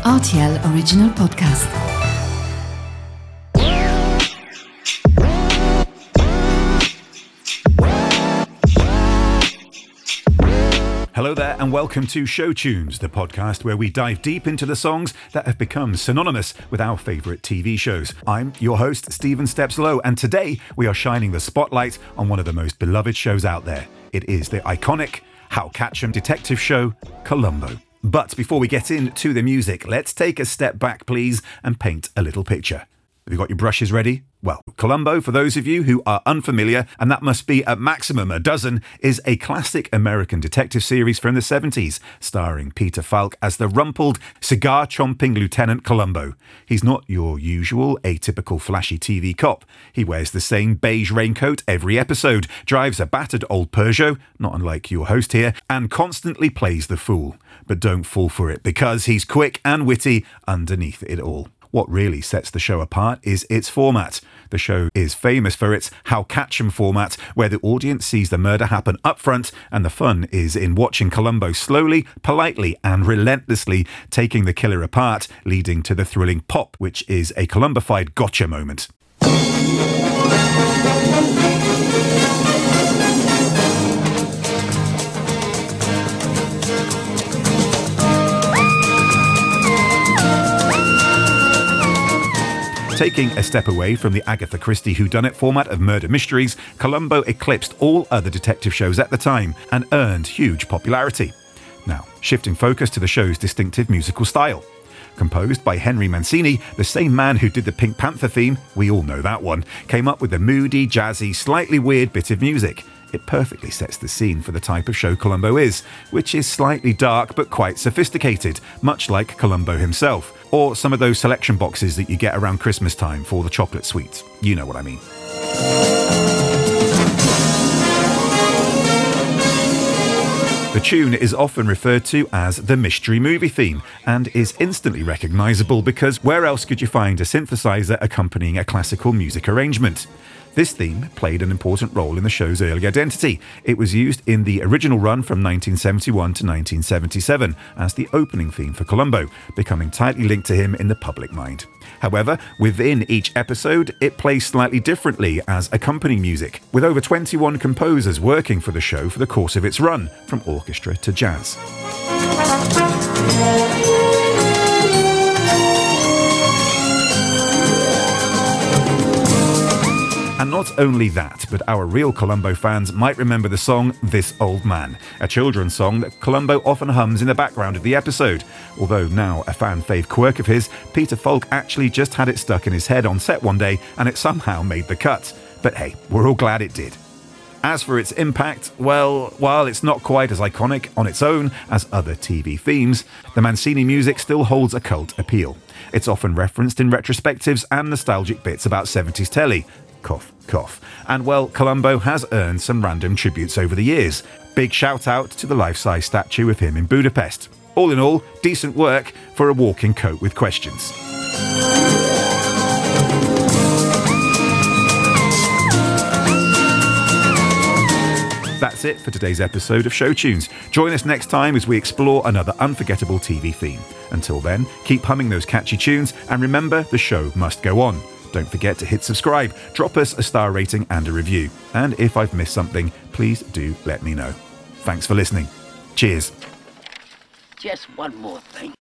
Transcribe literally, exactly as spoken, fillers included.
R T L Original Podcast. Hello there and welcome to Show Tunes, the podcast where we dive deep into the songs that have become synonymous with our favourite T V shows. I'm your host, Stephen Steps Lowe, and today we are shining the spotlight on one of the most beloved shows out there. It is the iconic Hal Catchum detective show, Columbo. But before we get into the music, let's take a step back, please, and paint a little picture. Have you got your brushes ready? Well, Columbo, for those of you who are unfamiliar, and that must be at maximum a dozen, is a classic American detective series from the seventies, starring Peter Falk as the rumpled, cigar-chomping Lieutenant Columbo. He's not your usual, atypical, flashy T V cop. He wears the same beige raincoat every episode, drives a battered old Peugeot, not unlike your host here, and constantly plays the fool. But don't fall for it, because he's quick and witty underneath it all. What really sets the show apart is its format. The show is famous for its Hal Catchum format, where the audience sees the murder happen up front, and the fun is in watching Columbo slowly, politely, and relentlessly taking the killer apart, leading to the thrilling pop, which is a Columbified gotcha moment. Taking a step away from the Agatha Christie whodunit format of murder mysteries, Columbo eclipsed all other detective shows at the time and earned huge popularity. Now, shifting focus to the show's distinctive musical style. Composed by Henry Mancini, the same man who did the Pink Panther theme, we all know that one, came up with a moody, jazzy, slightly weird bit of music. It perfectly sets the scene for the type of show Columbo is, which is slightly dark but quite sophisticated, much like Columbo himself, or some of those selection boxes that you get around Christmas time for the chocolate sweets. You know what I mean. The tune is often referred to as the mystery movie theme and is instantly recognisable because where else could you find a synthesizer accompanying a classical music arrangement? This theme played an important role in the show's early identity. It was used in the original run from nineteen seventy-one to nineteen seventy-seven as the opening theme for Columbo, becoming tightly linked to him in the public mind. However, within each episode, it plays slightly differently as accompanying music, with over twenty-one composers working for the show for the course of its run, from orchestra to jazz. And not only that, but our real Columbo fans might remember the song This Old Man, a children's song that Columbo often hums in the background of the episode. Although now a fan fave quirk of his, Peter Falk actually just had it stuck in his head on set one day and it somehow made the cut. But hey, we're all glad it did. As for its impact, well, while it's not quite as iconic on its own as other T V themes, the Mancini music still holds a cult appeal. It's often referenced in retrospectives and nostalgic bits about seventies telly. Cough, cough. And well, Columbo has earned some random tributes over the years. Big shout out to the life-size statue of him in Budapest. All in all, decent work for a walking coat with questions. That's it for today's episode of Show Tunes. Join us next time as we explore another unforgettable T V theme. Until then, keep humming those catchy tunes and remember, the show must go on. Don't forget to hit subscribe, drop us a star rating and a review. And if I've missed something, please do let me know. Thanks for listening. Cheers. Just one more thing.